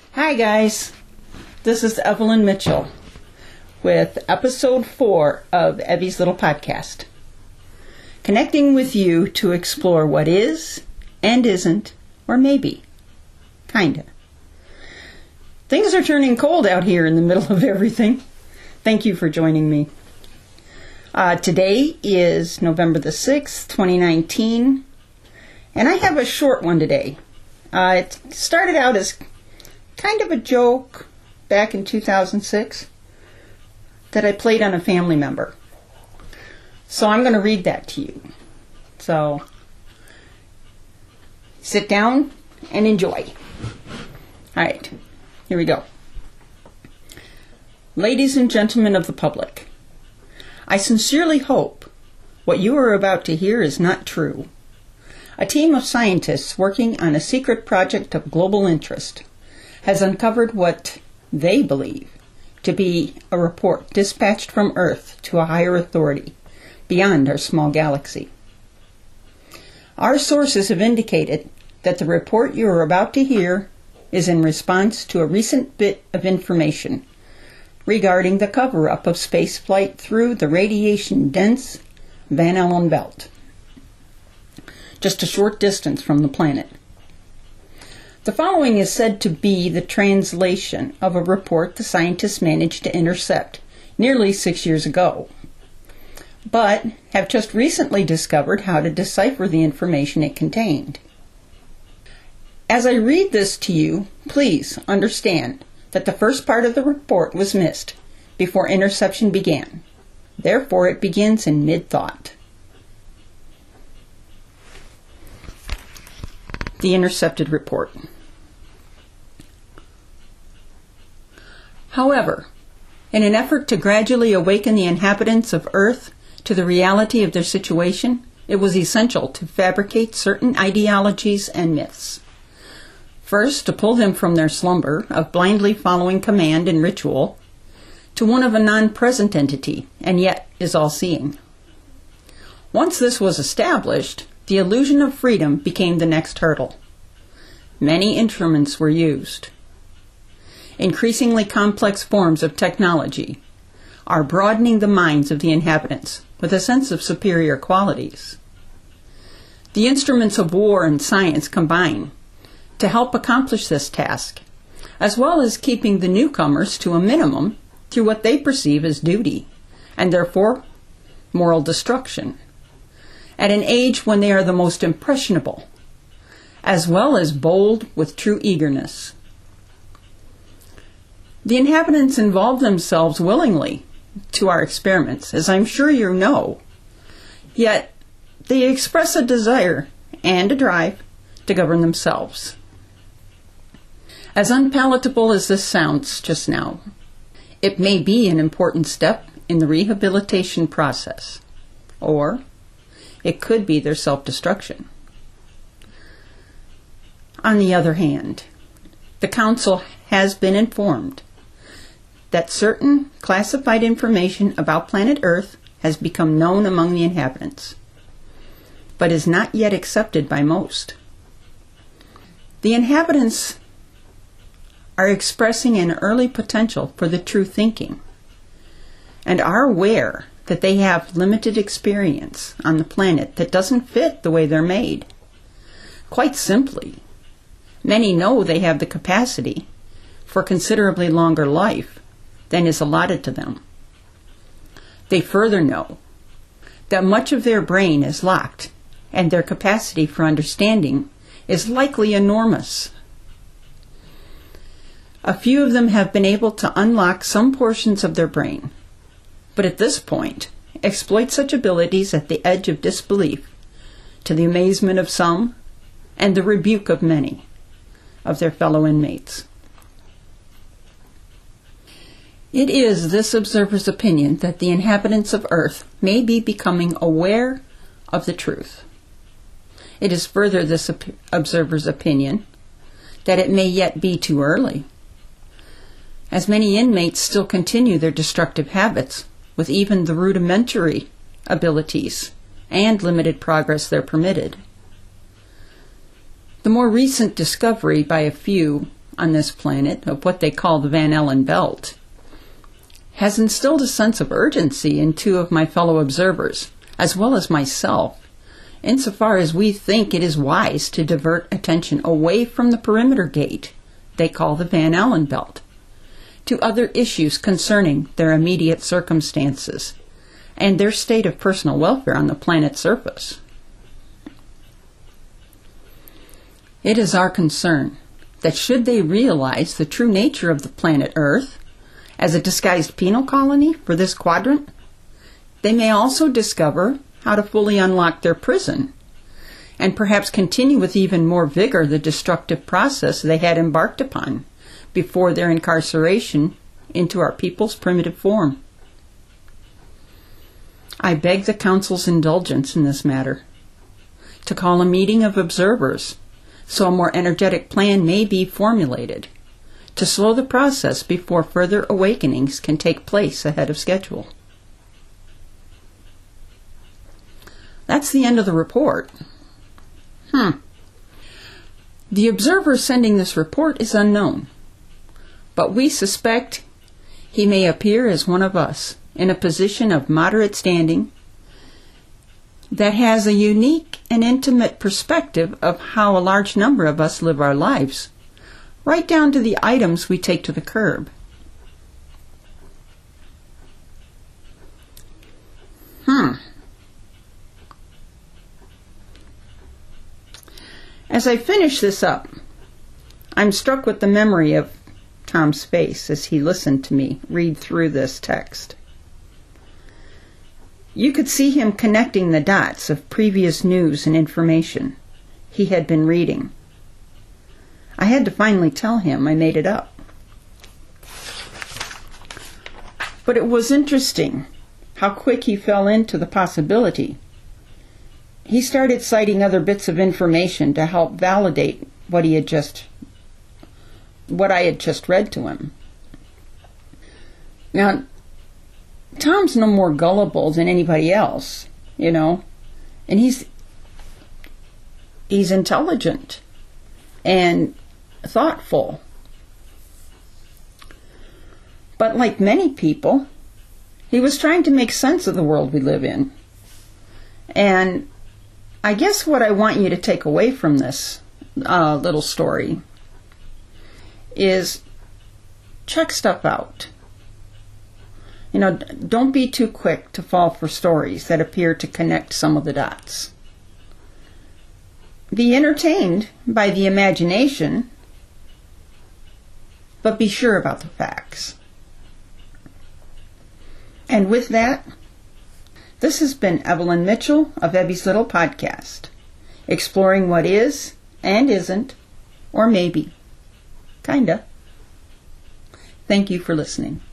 Hi guys, this is Evelyn Mitchell with episode 4 of Evie's Little Podcast. Connecting with you to explore what is and isn't, or maybe, kinda. Things are turning cold out here in the middle of everything. Thank you for joining me. Today is November the 6th, 2019, and I have a short one today. It started out as kind of a joke back in 2006 that I played on a family member. So I'm going to read that to you. So sit down and enjoy. All right, here we go. Ladies and gentlemen of the public, I sincerely hope what you are about to hear is not true. A team of scientists working on a secret project of global interest has uncovered what they believe to be a report dispatched from Earth to a higher authority beyond our small galaxy. Our sources have indicated that the report you are about to hear is in response to a recent bit of information regarding the cover-up of spaceflight through the radiation-dense Van Allen belt, just a short distance from the planet. The following is said to be the translation of a report the scientists managed to intercept nearly 6 years ago, but have just recently discovered how to decipher the information it contained. As I read this to you, please understand that the first part of the report was missed before interception began. Therefore, it begins in mid-thought. The intercepted report. However, in an effort to gradually awaken the inhabitants of Earth to the reality of their situation, it was essential to fabricate certain ideologies and myths. First, to pull them from their slumber of blindly following command and ritual to one of a non-present entity, and yet is all-seeing. Once this was established, the illusion of freedom became the next hurdle. Many instruments were used. Increasingly complex forms of technology are broadening the minds of the inhabitants with a sense of superior qualities. The instruments of war and science combine to help accomplish this task, as well as keeping the newcomers to a minimum through what they perceive as duty, and therefore moral destruction, at an age when they are the most impressionable, as well as bold with true eagerness. The inhabitants involve themselves willingly to our experiments, as I'm sure you know, yet they express a desire and a drive to govern themselves. As unpalatable as this sounds just now, it may be an important step in the rehabilitation process, or it could be their self-destruction. On the other hand, the Council has been informed that certain classified information about planet Earth has become known among the inhabitants, but is not yet accepted by most. The inhabitants are expressing an early potential for the true thinking, and are aware that they have limited experience on the planet that doesn't fit the way they're made. Quite simply, many know they have the capacity for considerably longer life than is allotted to them. They further know that much of their brain is locked, and their capacity for understanding is likely enormous. A few of them have been able to unlock some portions of their brain, but at this point, exploit such abilities at the edge of disbelief, to the amazement of some and the rebuke of many of their fellow inmates. It is this observer's opinion that the inhabitants of Earth may be becoming aware of the truth. It is further this observer's opinion that it may yet be too early, as many inmates still continue their destructive habits with even the rudimentary abilities and limited progress they're permitted. The more recent discovery by a few on this planet of what they call the Van Allen Belt has instilled a sense of urgency in two of my fellow observers, as well as myself, insofar as we think it is wise to divert attention away from the perimeter gate they call the Van Allen Belt to other issues concerning their immediate circumstances and their state of personal welfare on the planet's surface. It is our concern that should they realize the true nature of the planet Earth as a disguised penal colony for this quadrant, they may also discover how to fully unlock their prison and perhaps continue with even more vigor the destructive process they had embarked upon before their incarceration into our people's primitive form. I beg the Council's indulgence in this matter, to call a meeting of observers so a more energetic plan may be formulated to slow the process before further awakenings can take place ahead of schedule. That's the end of the report. The observer sending this report is unknown, but we suspect he may appear as one of us in a position of moderate standing that has a unique and intimate perspective of how a large number of us live our lives, right down to the items we take to the curb. As I finish this up, I'm struck with the memory of Tom's face as he listened to me read through this text. You could see him connecting the dots of previous news and information he had been reading. I had to finally tell him I made it up. But it was interesting how quick he fell into the possibility. He started citing other bits of information to help validate what I had just read to him. Now, Tom's no more gullible than anybody else, and he's intelligent and thoughtful. But like many people, he was trying to make sense of the world we live in. And I guess what I want you to take away from this little story is check stuff out. Don't be too quick to fall for stories that appear to connect some of the dots. Be entertained by the imagination, but be sure about the facts. And with that, this has been Evelyn Mitchell of Ebby's Little Podcast, exploring what is and isn't, or maybe, kinda. Thank you for listening.